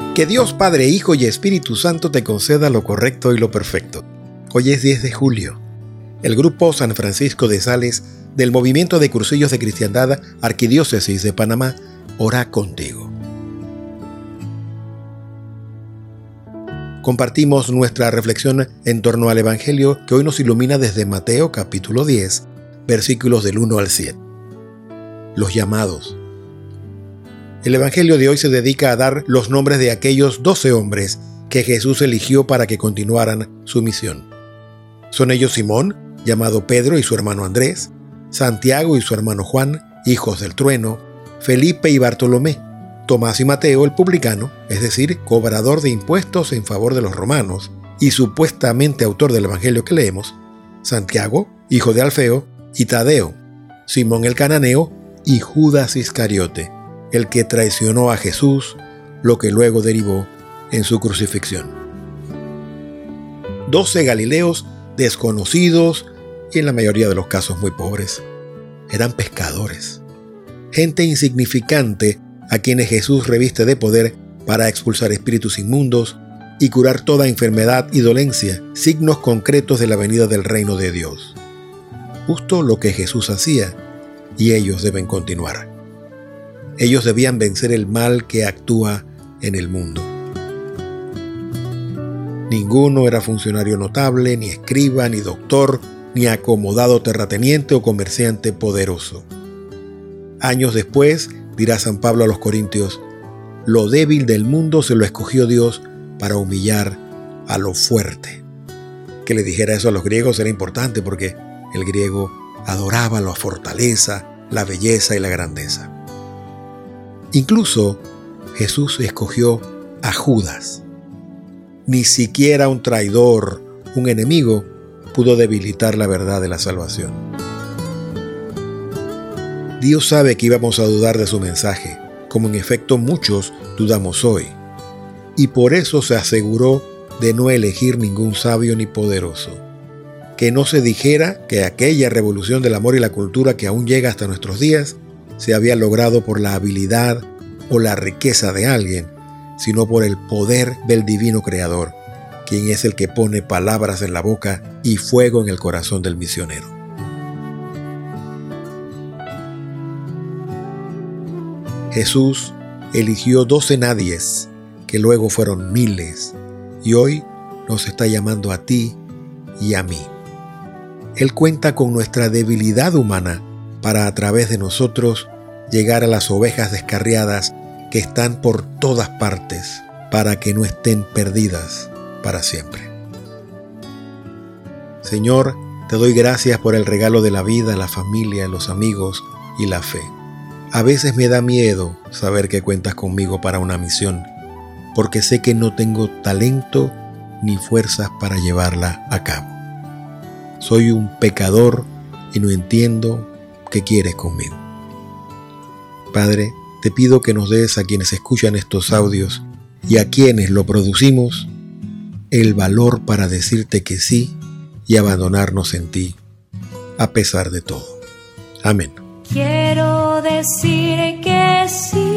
Que Dios Padre, Hijo y Espíritu Santo te conceda lo correcto y lo perfecto. Hoy es 10 de julio. El Grupo San Francisco de Sales del Movimiento de Cursillos de Cristiandad Arquidiócesis de Panamá ora contigo. Compartimos nuestra reflexión en torno al Evangelio que hoy nos ilumina desde Mateo capítulo 10, versículos del 1 al 7. Los llamados. El Evangelio de hoy se dedica a dar los nombres de aquellos 12 hombres que Jesús eligió para que continuaran su misión. Son ellos Simón, llamado Pedro y su hermano Andrés, Santiago y su hermano Juan, hijos del trueno, Felipe y Bartolomé, Tomás y Mateo el publicano, es decir, cobrador de impuestos en favor de los romanos y supuestamente autor del Evangelio que leemos, Santiago, hijo de Alfeo, y Tadeo, Simón el cananeo y Judas Iscariote, el que traicionó a Jesús, lo que luego derivó en su crucifixión. 12 galileos desconocidos y en la mayoría de los casos muy pobres. Eran pescadores, gente insignificante a quienes Jesús reviste de poder para expulsar espíritus inmundos y curar toda enfermedad y dolencia, signos concretos de la venida del reino de Dios. Justo lo que Jesús hacía, y ellos deben continuar. Ellos debían vencer el mal que actúa en el mundo. Ninguno era funcionario notable, ni escriba, ni doctor, ni acomodado terrateniente o comerciante poderoso. Años después, dirá San Pablo a los Corintios, lo débil del mundo se lo escogió Dios para humillar a lo fuerte. Que le dijera eso a los griegos era importante porque el griego adoraba la fortaleza, la belleza y la grandeza. Incluso Jesús escogió a Judas. Ni siquiera un traidor, un enemigo, pudo debilitar la verdad de la salvación. Dios sabe que íbamos a dudar de su mensaje, como en efecto muchos dudamos hoy, y por eso se aseguró de no elegir ningún sabio ni poderoso. Que no se dijera que aquella revolución del amor y la cultura que aún llega hasta nuestros días se había logrado por la habilidad o la riqueza de alguien, sino por el poder del divino Creador, quien es el que pone palabras en la boca y fuego en el corazón del misionero. Jesús eligió 12 nadies, que luego fueron miles, y hoy nos está llamando a ti y a mí. Él cuenta con nuestra debilidad humana para a través de nosotros llegar a las ovejas descarriadas que están por todas partes, para que no estén perdidas para siempre. Señor, te doy gracias por el regalo de la vida, la familia, los amigos y la fe. A veces me da miedo saber que cuentas conmigo para una misión, porque sé que no tengo talento ni fuerzas para llevarla a cabo. Soy un pecador y no entiendo qué quieres conmigo. Padre, te pido que nos des a quienes escuchan estos audios y a quienes lo producimos el valor para decirte que sí y abandonarnos en ti, a pesar de todo. Amén. Quiero decir que sí.